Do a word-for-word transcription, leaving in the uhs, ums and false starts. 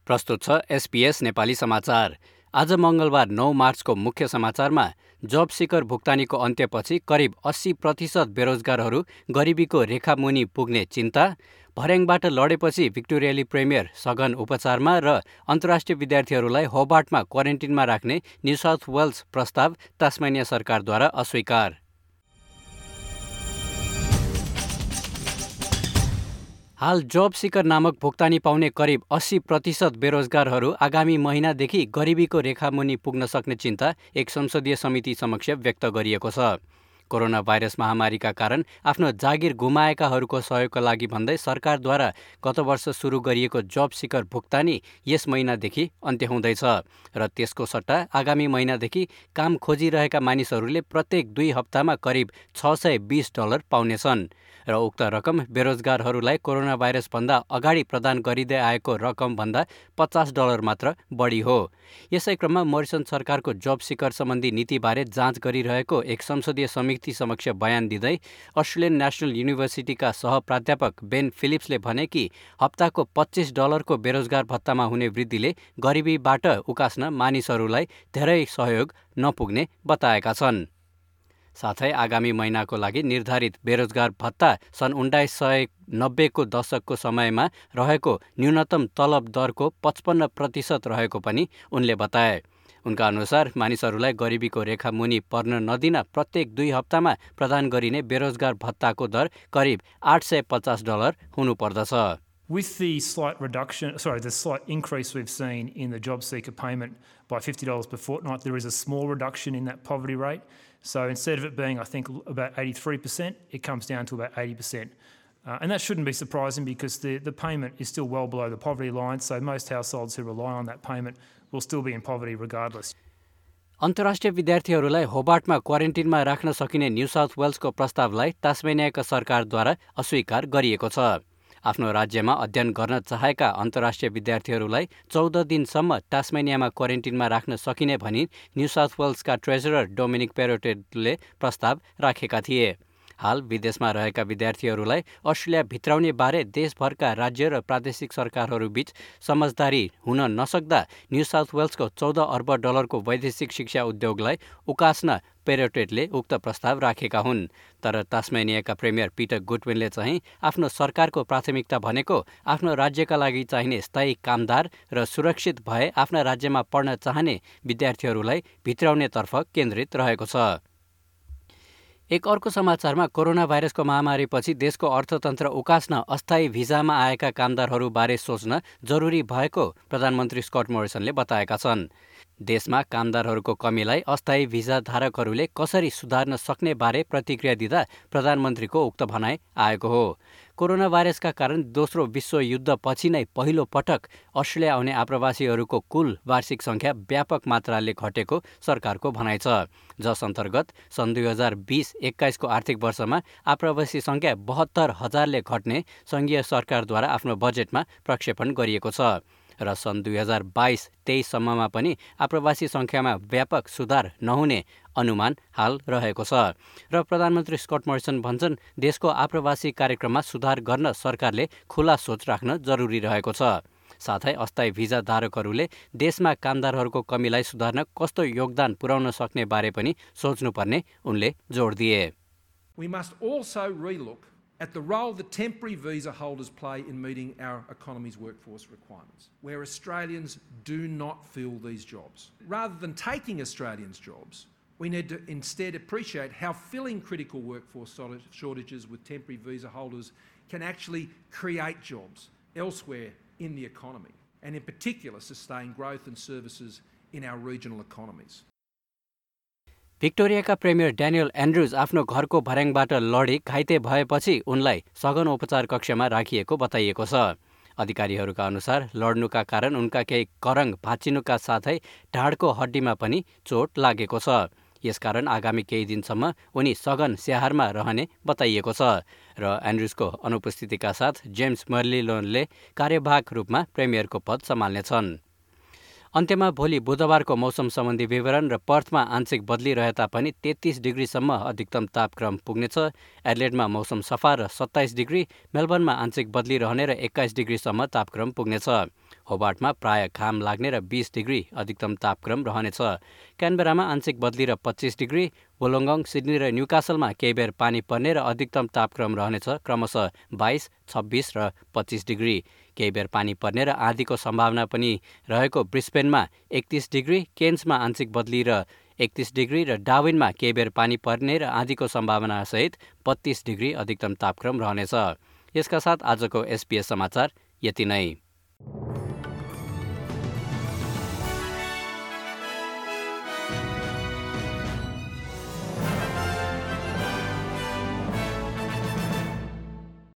प्रस्तुत छ एसपीएस नेपाली समाचार। आज मंगलबार नौ मार्चको मुख्य समाचारमा जब सिकर भुक्तानीको अन्त्यपछि करिब अस्सी प्रतिशत बेरोजगारहरू गरिबीको रेखामुनि पुग्ने चिन्ता, भर्याङबाट लडेपछि भिक्टोरियाली प्रेमियर सघन उपचारमा र अन्तर्राष्ट्रिय विद्यार्थीहरूलाई होबार्टमा क्वारेन्टिनमा राख्ने न्यू साउथ वेल्स प्रस्ताव तास्मानिया सरकारद्वारा अस्वीकार। हाल जब सिकर नामक भुक्तानी पाउने करिब अस्सी प्रतिशत बेरोजगारहरू आगामी महिनादेखि गरिबीको रेखामुनि पुग्न सक्ने चिन्ता एक संसदीय समिति समक्ष व्यक्त गरिएको छ। कोरोना भाइरस महामारीका कारण आफ्नो जागिर गुमाएकाहरूको सहयोगका लागि भन्दै सरकारद्वारा गत वर्ष सुरु गरिएको जब सिकर भुक्तानी यस महिनादेखि अन्त्य हुँदैछ र त्यसको सट्टा आगामी महिनादेखि काम खोजिरहेका मानिसहरूले प्रत्येक दुई हप्तामा करिब छ सय बीस डलर पाउनेछन् र उक्त रकम बेरोजगारहरूलाई कोरोना भाइरस भन्दा अगाडि प्रदान गरिँदै आएको रकम भन्दा पचास डलर मात्र बढी हो। यसै क्रममा मोरिसन सरकारको जब सिकर सम्बन्धी नीतिबारे जाँच गरिरहेको एक संसदीय समिति समक्ष बयान दिँदै अस्ट्रेलियन नेशनल युनिभर्सिटीका सह प्राध्यापक बेन फिलिप्सले भने कि हप्ताको पच्चीस डलरको बेरोजगार भत्तामा हुने वृद्धिले गरिबीबाट उकास्न मानिसहरूलाई धेरै सहयोग नपुग्ने बताएका छन्। साथै आगामी महिनाको लागि निर्धारित बेरोजगार भत्ता सन् उन्नाइस सय नब्बेको दशकको समयमा रहेको न्यूनतम तलब दरको पचपन्न प्रतिशत रहेको पनि उनले बताए। उनका अनुसार मानिसहरूलाई गरिबीको रेखा मुनि पर्न नदिन प्रत्येक दुई हप्तामा प्रदान गरिने बेरोजगार भत्ताको दर करिब आठ सय पचास डलर हुनुपर्दछ। With the slight reduction, sorry, the slight increase we've seen in the job seeker payment by fifty dollars per fortnight, there is a small reduction in that poverty rate. So instead of it being, I think, about eighty-three percent, it comes down to about eighty percent. Uh, and that shouldn't be surprising because the, the payment is still well below the poverty line, so most households who rely on that payment will still be in poverty regardless. अन्तर्राष्ट्रिय विद्यार्थीहरूलाई होबार्टमा क्वारेन्टिनमा राख्न सकिने new south वेल्सको प्रस्तावलाई तास्मेनियाका सरकारद्वारा अस्वीकार गरिएको छ। आफ्नो राज्यमा अध्ययन गर्न चाहेका अन्तर्राष्ट्रिय विद्यार्थीहरूलाई चौध दिनसम्म टास्मेनियामा क्वारेन्टिनमा राख्न सकिने भनी न्यू साउथ वेल्सका ट्रेजरर डोमिनिक पेरोटेटले प्रस्ताव राखेका थिए। हाल विदेशमा रहेका विद्यार्थीहरूलाई अस्ट्रेलिया भित्राउने बारे देशभरका राज्य र प्रादेशिक सरकारहरूबीच समझदारी हुन नसक्दा न्यू साउथ वेल्सको चौध अर्ब डलरको वैदेशिक शिक्षा उद्योगलाई उकास्न पेरोटेटले उक्त प्रस्ताव राखेका हुन्। तर तास्मेनियाका प्रेमियर पिटर गुडविनले चाहिँ आफ्नो सरकारको प्राथमिकता भनेको आफ्नो राज्यका लागि चाहिने स्थायी कामदार र सुरक्षित भए आफ्ना राज्यमा पढ्न चाहने विद्यार्थीहरूलाई भित्राउनेतर्फ केन्द्रित रहेको छ। एक अर्को समाचारमा कोरोना भाइरसको महामारीपछि देशको अर्थतन्त्र उकास्न अस्थायी भिजामा आएका कामदारहरूबारे सोच्न जरुरी भएको प्रधानमन्त्री स्कट मोरिसनले बताएका छन्। देशमा कामदारहरूको कमीलाई अस्थायी भिजा धारकहरूले कसरी सुधार्न सक्ने बारे प्रतिक्रिया दिँदा प्रधानमन्त्रीको उक्त भनाइ आएको हो। कोरोना भाइरसका कारण दोस्रो विश्वयुद्ध पछि नै पहिलो पटक अस्ट्रेलिया आउने आप्रवासीहरूको कुल वार्षिक संख्या व्यापक मात्राले घटेको सरकारको भनाइ छ, जस अन्तर्गत सन् दुई हजार बीस एक्काइसको आर्थिक वर्षमा आप्रवासी संख्या बहत्तर हजारले घट्ने संघीय सरकारद्वारा आफ्नो बजेटमा प्रक्षेपण गरिएको छ र सन् दुई हजार बाइस तेइससम्ममा पनि आप्रवासी संख्यामा व्यापक सुधार नहुने अनुमान हाल रहेको छ र प्रधानमन्त्री स्कट मोरिसन भन्छन् देशको आप्रवासी कार्यक्रममा सुधार गर्न सरकारले खुला सोच राख्न जरुरी रहेको छ। साथै अस्थायी भिजा धारकहरूले देशमा कामदारहरूको कमीलाई सुधार्न कस्तो योगदान पुर्याउन सक्ने बारे पनि सोच्नुपर्ने उनले जोड दिए। We must also relook at the role that temporary visa holders play in meeting our economy's workforce requirements, where Australians do not fill these jobs. Rather than taking Australians' jobs, we need to instead appreciate how filling critical workforce shortages with temporary visa holders can actually create jobs elsewhere in the economy, and in particular sustain growth and services in our regional economies. भिक्टोरियाका premier Daniel Andrews आफ्नो घरको भर्याङबाट लडी घाइते भएपछि उनलाई सघन उपचार कक्षमा राखिएको बताइएको छ। अधिकारीहरूका अनुसार लड्नुका कारण उनका केही करङ भाँचिनुका साथै ढाडको हड्डीमा पनि चोट लागेको छ। यसकारण आगामी केही दिनसम्म उनी सघन स्याहारमा रहने बताइएको छ र एन्ड्रुजको अनुपस्थितिका साथ जेम्स मर्लिलोनले कार्यवाहक रूपमा प्रेमियरको पद सम्हाल्नेछन्। अन्त्यमा भोलि बुधबारको मौसम सम्बन्धी विवरण र पर्थमा आंशिक बदली रहे तापनि तेत्तीस डिग्रीसम्म अधिकतम तापक्रम पुग्नेछ। एडलेडमा मौसम सफा र सत्ताइस डिग्री, मेलबर्नमा आंशिक बदली रहने र एक्काइस डिग्रीसम्म तापक्रम पुग्नेछ। होबार्टमा प्राय घाम लाग्ने र बीस डिग्री अधिकतम तापक्रम रहनेछ। क्यानबेरामा आंशिक बदली र पच्चिस डिग्री, वोलोङ्गङ, सिडनी र न्युकासलमा केही बेर पानी पर्ने र अधिकतम तापक्रम रहनेछ, क्रमशः बाइस, छब्बिस र पच्चिस डिग्री। केही बेर पानी पर्ने र आँधीको सम्भावना पनि रहेको ब्रिस्बेनमा एकतिस डिग्री, केन्समा आंशिक बदली र एकतिस डिग्री र डार्विनमा केही बेर पानी पर्ने र आँधीको सम्भावनासहित बत्तीस डिग्री अधिकतम तापक्रम रहनेछ। यसका साथ आजको एसपीएस समाचार यति नै।